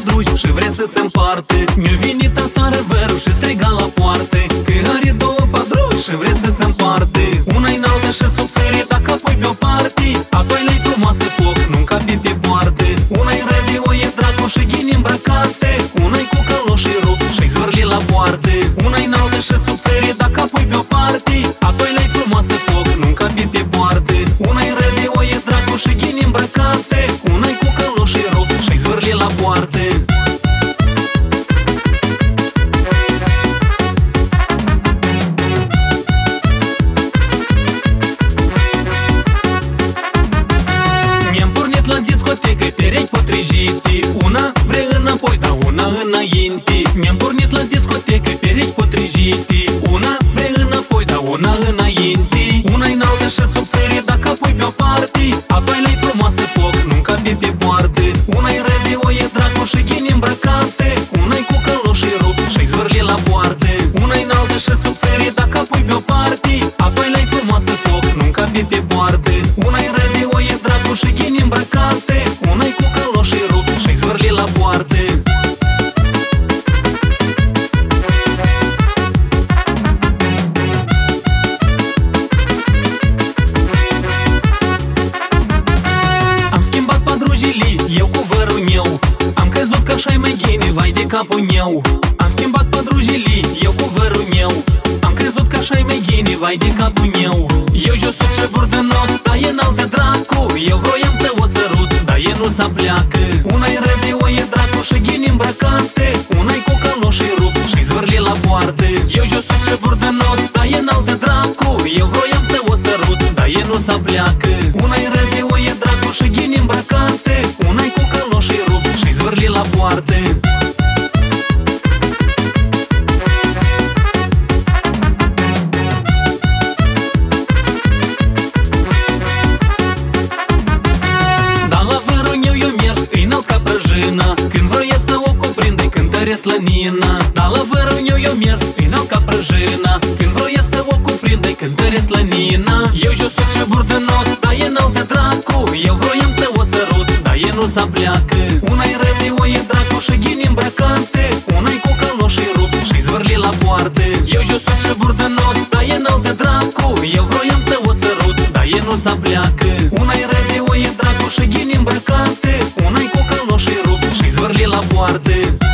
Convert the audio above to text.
pădruși și vrea să se împarte. Mi-a venit aseară verul și striga la poarte că are două pădruși și vrea să se împarte. Una-i înaltă și subțire, dacă pui pe o parte, a doilea-i frumoasă foc, nu încape pe poarte. Una-i radio, e dracu și ghini îmbrăcate, una-i cu căloși rupt și-i zvârli la poarte. Una-i înaltă și subțire, dacă pui pe o parte, a doilea-i frumoasă foc, nu încape pe poarte. Una-i radio, e dracu și ghini îmbrăcate, una-i cu căloși rupt și-i zvârli la poarte. La discotecă, perechi potrivite, una vrea înapoi, dar una înainte. Mi-am pornit la discotecă, perechi potrivite, una vrea înapoi, dar una înainte. Una-i înaltă și subțire, dacă pui pe o parte, a doilea-i frumoasă foc, nu încape pe poarte. Una-i radio, e dracu și ghini îmbrăcate, una-i cu căloși rupt și-i zvârli la poarte. Una-i înaltă și subțire, dacă pui pe o parte, a doilea-i frumoasă foc, nu încape pe poarte. Una-i radio, e dracu și ghini îmbrăcate, una-i cu căloși rupt și-i zvârli la poarte. Am schimbat pădrujile, eu cu vărul meu, am crezut că așa-i mai ghini, vai de capul meu. Am schimbat pădrujile, eu cu vărul meu, am crezut că așa-i mai ghini, vai de capul meu. Eu jos și burdănos, dar e înaltă dracu, eu vroiam să o sărut, dar e nu s-a pleacă. Una-i radio, e dracu și ghini îmbrăcate, una-i cu căloși rupt și-i zvârli la poarte. Eu jos și burdănos, dar e înaltă dracu, eu vroiam să o sărut, dar e nu s-a pleacă. Una-i radio, e dracu și ghini îmbrăcate, una-i cu căloși rupt și-i zvârli la poarte. Când vroia să o cuprinde, cântărea slănină. Dar la vărul meu eu mers, înalt ca prăjina. Când vroia să o cuprinde, cântărea slănină. Eu jos și burdănos, dar e înaltă dracu, eu vroiam să o sărut, dar e nu s-a pleacă. Una-i radio, e dracu și ghini îmbrăcate, una-i cu căloși rupt și-i zvârli la poarte. Eu jos și burdănos, dar e înaltă dracu, eu vroiam să o sărut, dar e nu s-a pleacă. Una-i radio, e dracu și ghini îmbrăcate, una-i cu căloși rupt și-i zvârli la poarte.